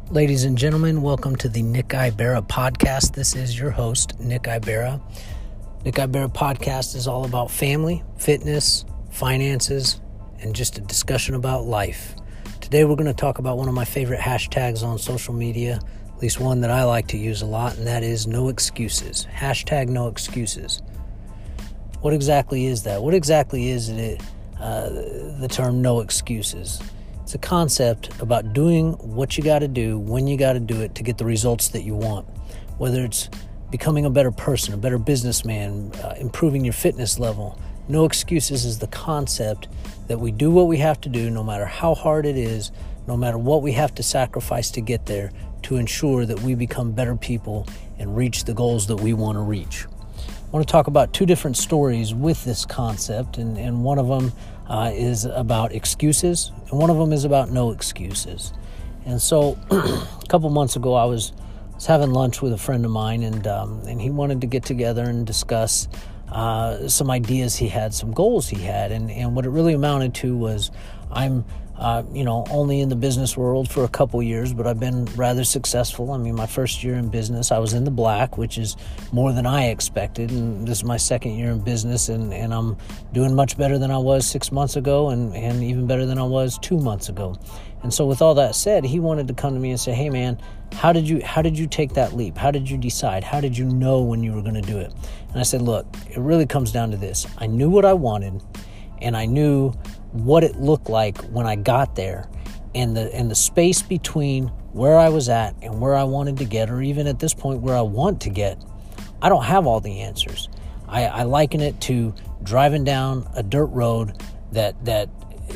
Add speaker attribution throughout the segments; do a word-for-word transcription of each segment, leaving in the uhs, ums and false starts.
Speaker 1: Ladies and gentlemen, welcome to the Nick Ibarra podcast. This is your host, Nick Ibarra. Nick Ibarra podcast is all about family, fitness, finances, and just a discussion about life. Today we're going to talk about one of my favorite hashtags on social media, at least one that I like to use a lot, and that is no excuses. Hashtag no excuses. What exactly is that? What exactly is it, uh, the term no excuses? It's a concept about doing what you got to do when you got to do it to get the results that you want. Whether it's becoming a better person, a better businessman, uh, improving your fitness level. No excuses is the concept that we do what we have to do no matter how hard it is, no matter what we have to sacrifice to get there to ensure that we become better people and reach the goals that we want to reach. I want to talk about two different stories with this concept, and, and one of them uh, is about excuses, and one of them is about no excuses. And so a couple months ago, I was, was having lunch with a friend of mine, and um, and he wanted to get together and discuss uh, some ideas he had, some goals he had, and, and what it really amounted to was I'm Uh, you know, only in the business world for a couple years, but I've been rather successful. I mean, my first year in business, I was in the black, which is more than I expected. And this is my second year in business, and, and I'm doing much better than I was six months ago and, and even better than I was two months ago. And so with all that said, he wanted to come to me and say, hey, man, how did you how did you take that leap? How did you decide? How did you know when you were going to do it? And I said, look, it really comes down to this. I knew what I wanted, and I knew what it looked like when I got there, and the and the space between where I was at and where I wanted to get, or even at this point where I want to get. I don't have all the answers. I, I liken it to driving down a dirt road that that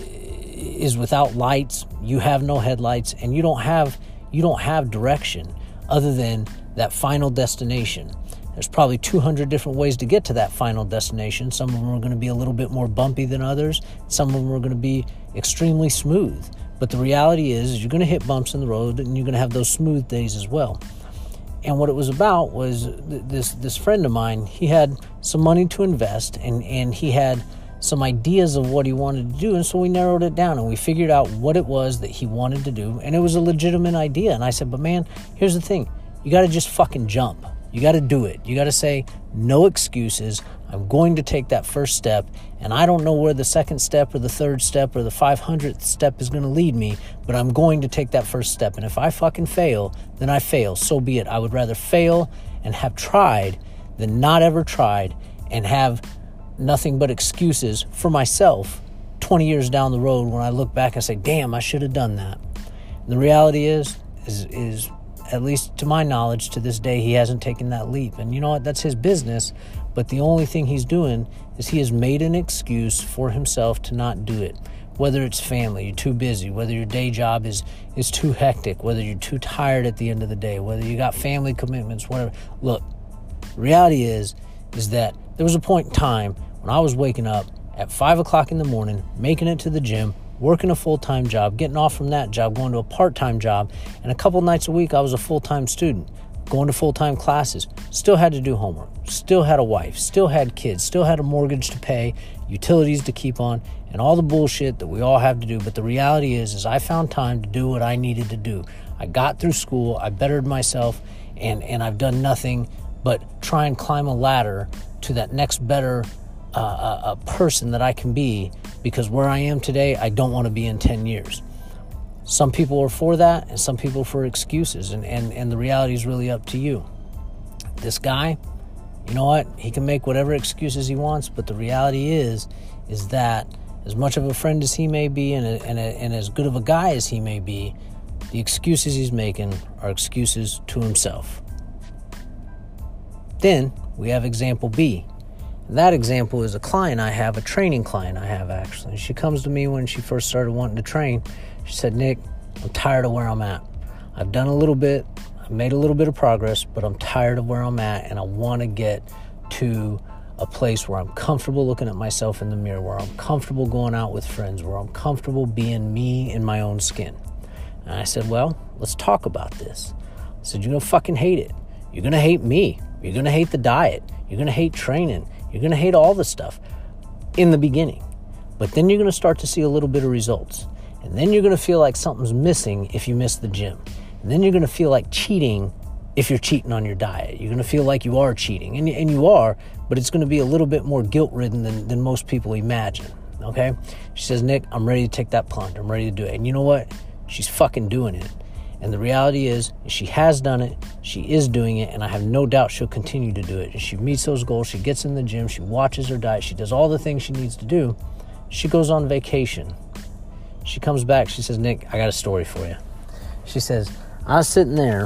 Speaker 1: is without lights. You have no headlights, and you don't have you don't have direction other than that final destination. There's probably two hundred different ways to get to that final destination. Some of them are going to be a little bit more bumpy than others. Some of them are going to be extremely smooth. But the reality is, is you're going to hit bumps in the road, and you're going to have those smooth days as well. And what it was about was th- this this friend of mine, he had some money to invest, and, and he had some ideas of what he wanted to do. And so we narrowed it down, and we figured out what it was that he wanted to do. And it was a legitimate idea. And I said, but man, here's the thing. You got to just fucking jump. You got to do it. You got to say, no excuses. I'm going to take that first step, and I don't know where the second step or the third step or the five hundredth step is going to lead me, but I'm going to take that first step. And if I fucking fail, then I fail. So be it. I would rather fail and have tried than not ever tried and have nothing but excuses for myself twenty years down the road when I look back and say, damn, I should have done that. And the reality is, is, is, at least to my knowledge, to this day, he hasn't taken that leap. And you know what? That's his business. But the only thing he's doing is he has made an excuse for himself to not do it. Whether it's family, you're too busy, whether your day job is, is too hectic, whether you're too tired at the end of the day, whether you got family commitments, whatever. Look, the reality is, is that there was a point in time when I was waking up at five o'clock in the morning, making it to the gym, working a full-time job, getting off from that job, going to a part-time job, and a couple nights a week I was a full-time student, going to full-time classes, still had to do homework, still had a wife, still had kids, still had a mortgage to pay, utilities to keep on, and all the bullshit that we all have to do. But the reality is, is I found time to do what I needed to do. I got through school, I bettered myself, and, and I've done nothing but try and climb a ladder to that next better uh, a, a person that I can be, because where I am today, I don't want to be in ten years. Some people are for that, and some people for excuses, and, and, and the reality is really up to you. This guy, you know what? He can make whatever excuses he wants, but the reality is, is that as much of a friend as he may be, and, a, and, a, and as good of a guy as he may be, the excuses he's making are excuses to himself. Then we have example B. That example is a client I have, a training client I have, actually. She comes to me when she first started wanting to train. She said, Nick, I'm tired of where I'm at. I've done a little bit, I've made a little bit of progress, but I'm tired of where I'm at, and I want to get to a place where I'm comfortable looking at myself in the mirror, where I'm comfortable going out with friends, where I'm comfortable being me in my own skin. And I said, well, let's talk about this. I said, you're going to fucking hate it. You're going to hate me. You're going to hate the diet. You're going to hate training. You're going to hate all the stuff in the beginning. But then you're going to start to see a little bit of results. And then you're going to feel like something's missing if you miss the gym. And then you're going to feel like cheating if you're cheating on your diet. You're going to feel like you are cheating. And, and you are, but it's going to be a little bit more guilt-ridden than, than most people imagine. Okay? She says, Nick, I'm ready to take that plunge. I'm ready to do it. And you know what? She's fucking doing it. And the reality is, she has done it, she is doing it, and I have no doubt she'll continue to do it. And she meets those goals, she gets in the gym, she watches her diet, she does all the things she needs to do. She goes on vacation. She comes back, she says, Nick, I got a story for you. She says, I was sitting there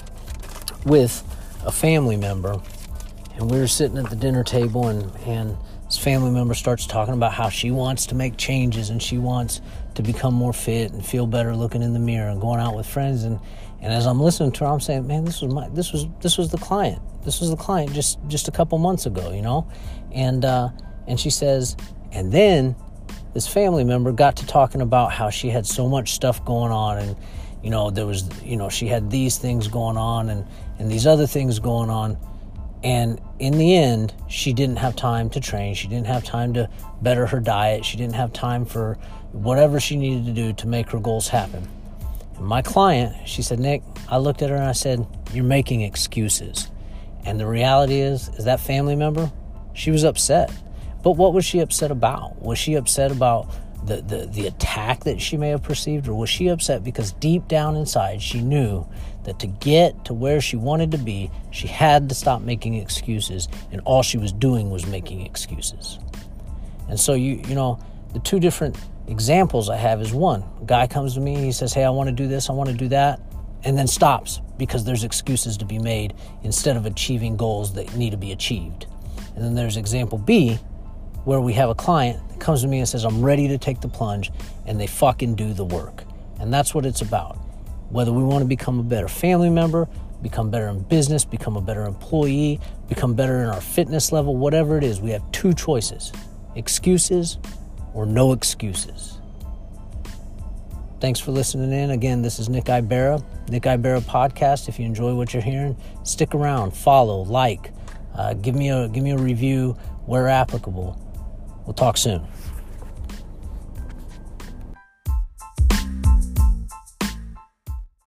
Speaker 1: with a family member, and we were sitting at the dinner table, and, and this family member starts talking about how she wants to make changes, and she wants to become more fit and feel better looking in the mirror and going out with friends. And, and as I'm listening to her, I'm saying, man, this was my, this was, this was the client. This was the client just, just a couple months ago, you know? And, uh, and she says, and then this family member got to talking about how she had so much stuff going on, and, you know, there was, you know, she had these things going on and, and these other things going on. And in the end, she didn't have time to train. She didn't have time to better her diet. She didn't have time for whatever she needed to do to make her goals happen. And my client, she said, Nick, I looked at her and I said, you're making excuses. And the reality is, is that family member, she was upset. But what was she upset about? Was she upset about the, the, the attack that she may have perceived? Or was she upset because deep down inside, she knew that to get to where she wanted to be, she had to stop making excuses, and all she was doing was making excuses. And so, you you know, the two different examples I have is, one, a guy comes to me, he says, hey, I want to do this, I want to do that, and then stops because there's excuses to be made instead of achieving goals that need to be achieved. And then there's example B, where we have a client that comes to me and says, I'm ready to take the plunge, and they fucking do the work. And that's what it's about. Whether we want to become a better family member, become better in business, become a better employee, become better in our fitness level, whatever it is, we have two choices: excuses or no excuses. Thanks for listening in. Again, this is Nick Ibarra, Nick Ibarra Podcast. If you enjoy what you're hearing, stick around, follow, like, uh, give me a give me a review where applicable. We'll talk soon.